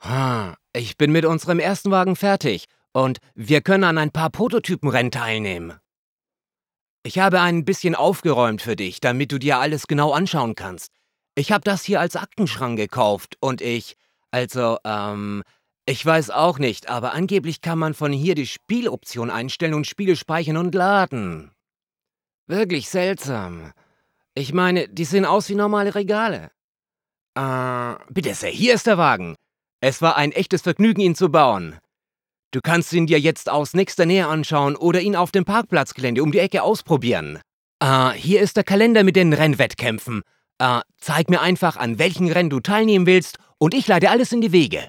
Ich bin mit unserem ersten Wagen fertig und wir können an ein paar Prototypenrennen teilnehmen. Ich habe ein bisschen aufgeräumt für dich, damit du dir alles genau anschauen kannst. Ich habe das hier als Aktenschrank gekauft und ich weiß auch nicht, aber angeblich kann man von hier die Spieloption einstellen und Spiele speichern und laden. Wirklich seltsam. Ich meine, die sehen aus wie normale Regale. Bitte sehr, hier ist der Wagen. Es war ein echtes Vergnügen, ihn zu bauen. Du kannst ihn dir jetzt aus nächster Nähe anschauen oder ihn auf dem Parkplatzgelände um die Ecke ausprobieren. Hier ist der Kalender mit den Rennwettkämpfen. Zeig mir einfach, an welchen Rennen du teilnehmen willst und ich leite alles in die Wege.